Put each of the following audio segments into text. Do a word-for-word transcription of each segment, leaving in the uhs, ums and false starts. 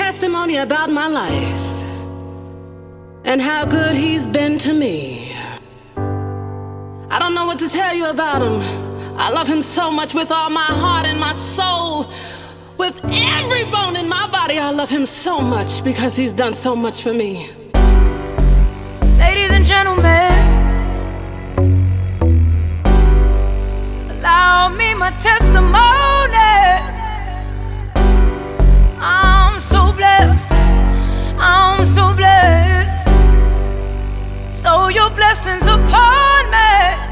testimony about my life and how good he's been to me. I don't know what to tell you about him. I love him so much with all my heart and my soul. With every bone in my body, I love him so much because he's done so much for me. Ladies and gentlemen, allow me my testimony. I'm so blessed, I'm so blessed. Stow your blessings upon me,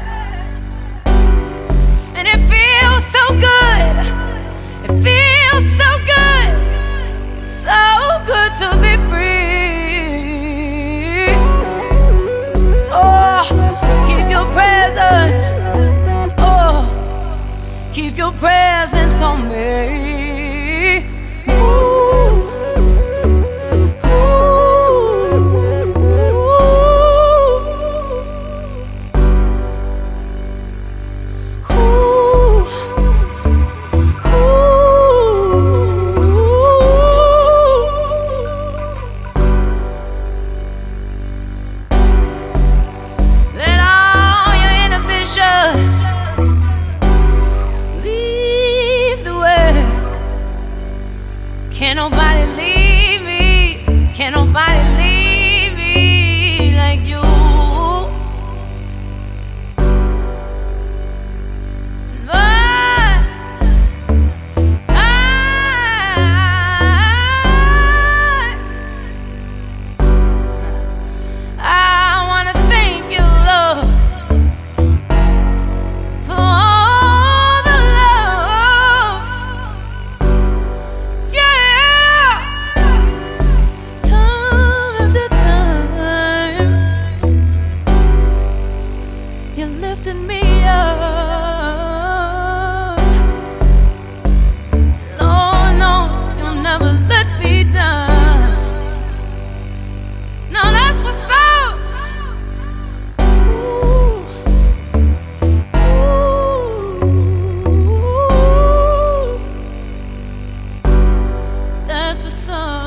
and it feels so good. It feels so good, so good to be free. Oh, keep your presence. Oh, keep your presence on me. Can't nobody leave me, can't nobody leave me like you. But I, I, I wanna thank you, Lord, for all the love. You lifted me up. Lord knows you'll never let me down. Now that's what's up. Ooh. Ooh. That's what's up.